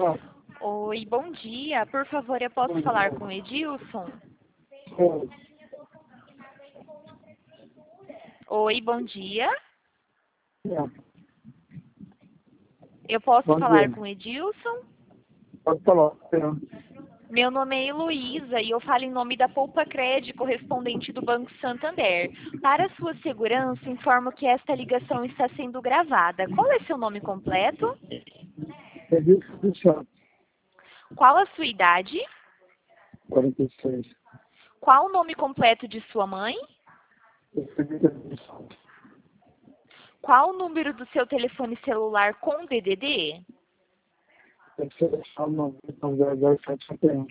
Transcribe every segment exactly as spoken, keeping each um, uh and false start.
Ah, Oi, bom dia. Por favor, eu posso falar com o Edilson? oi. Oi, bom dia. É, Eu posso bom falar dia. com o Edilson? Pode falar. É, Meu nome é Heloísa e eu falo em nome da Poupa Cred, correspondente do Banco Santander. Para sua segurança, informo que esta ligação está sendo gravada. Qual é seu nome completo? Edilson dos Santos, Qual a sua idade? quarenta e seis. Qual o nome completo de sua mãe? Edilson dos Santos. Qual o número do seu telefone celular com D D D? Tem que selecionar o nome. Então, zero zero sete sete um.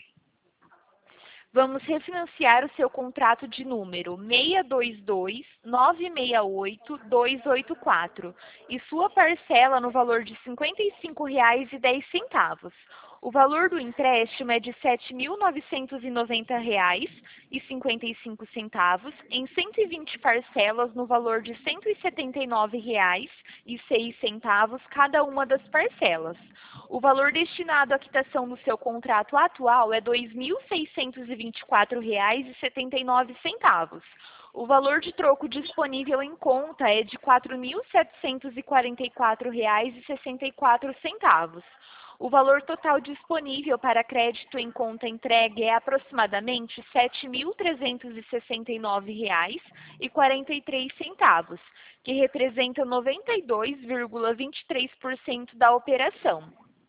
Vamos refinanciar o seu contrato de número seis dois dois, nove seis oito, dois oito quatro e sua parcela no valor de cinquenta e cinco reais e dez centavos. O valor do empréstimo é de sete mil novecentos e noventa reais e cinquenta e cinco centavos em cento e vinte parcelas no valor de cento e setenta e nove reais e seis centavos cada uma das parcelas. O valor destinado à quitação do seu contrato atual é dois mil seiscentos e vinte e quatro reais e setenta e nove centavos. O valor de troco disponível em conta é de quatro mil setecentos e quarenta e quatro reais e sessenta e quatro centavos. O valor total disponível para crédito em conta entregue é aproximadamente sete mil trezentos e sessenta e nove reais e quarenta e três centavos, que representa noventa e dois vírgula vinte e três por cento da operação.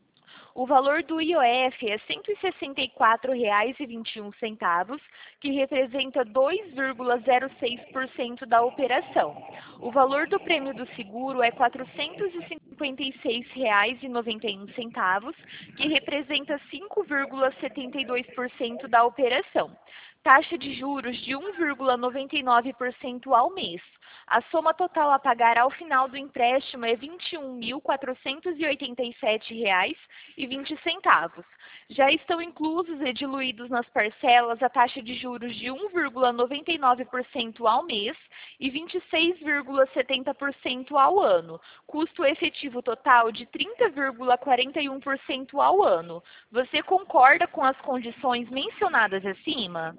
O valor do I O F é cento e sessenta e quatro reais e vinte e um centavos, que representa dois vírgula zero seis por cento da operação. O valor do prêmio do seguro é quatrocentos e cinquenta e seis reais e noventa e um centavos, que representa cinco vírgula setenta e dois por cento da operação. Taxa de juros de um vírgula noventa e nove por cento ao mês. A soma total a pagar ao final do empréstimo é vinte e um mil quatrocentos e oitenta e sete reais e vinte centavos. Já estão inclusos e diluídos nas parcelas a taxa de juros de um vírgula noventa e nove por cento ao mês e vinte e seis vírgula setenta por cento ao ano. Custo efetivo total de trinta vírgula quarenta e um por cento ao ano. Você concorda com as condições mencionadas acima?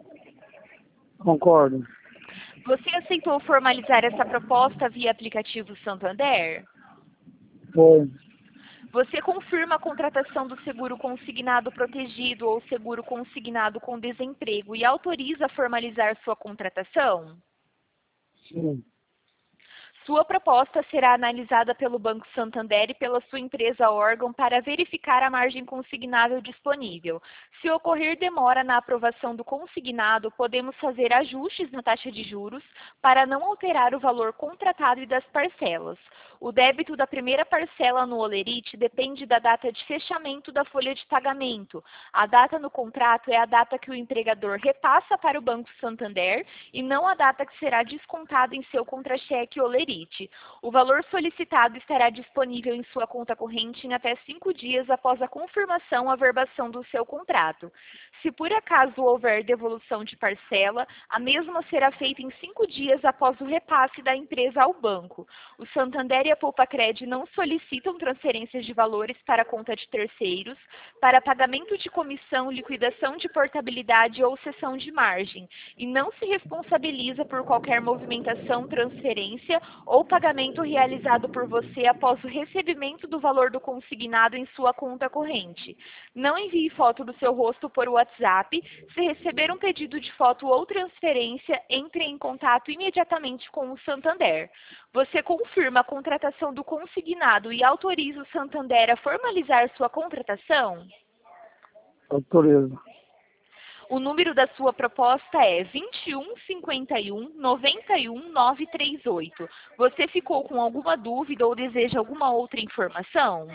Concordo. Você aceitou formalizar essa proposta via aplicativo Santander? Foi. Você confirma a contratação do seguro consignado protegido ou seguro consignado com desemprego e autoriza a formalizar sua contratação? Sim. Sua proposta será analisada pelo Banco Santander e pela sua empresa órgão para verificar a margem consignável disponível. Se ocorrer demora na aprovação do consignado, podemos fazer ajustes na taxa de juros para não alterar o valor contratado e das parcelas. O débito da primeira parcela no Olerite depende da data de fechamento da folha de pagamento. A data no contrato é a data que o empregador repassa para o Banco Santander e não a data que será descontada em seu contra-cheque Olerite. O valor solicitado estará disponível em sua conta corrente em até cinco dias após a confirmação ou averbação do seu contrato. Se por acaso houver devolução de parcela, a mesma será feita em cinco dias após o repasse da empresa ao banco. O Santander e a Poupa Cred não solicitam transferências de valores para a conta de terceiros, para pagamento de comissão, liquidação de portabilidade ou cessão de margem, e não se responsabiliza por qualquer movimentação, transferência ou pagamento realizado por você após o recebimento do valor do consignado em sua conta corrente. Não envie foto do seu rosto por WhatsApp. Se receber um pedido de foto ou transferência, entre em contato imediatamente com o Santander. Você confirma a contratação do consignado e autoriza o Santander a formalizar sua contratação? Autoriza. O número da sua proposta é vinte e um, cinquenta e um, noventa e um, novecentos e trinta e oito. Você ficou com alguma dúvida ou deseja alguma outra informação?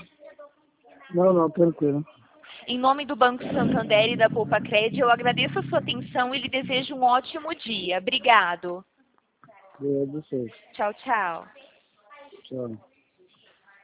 Não, não, tranquilo. Em nome do Banco Santander e da Poupa Cred, eu agradeço a sua atenção e lhe desejo um ótimo dia. Obrigado. Obrigado a vocês. Tchau, tchau. Tchau.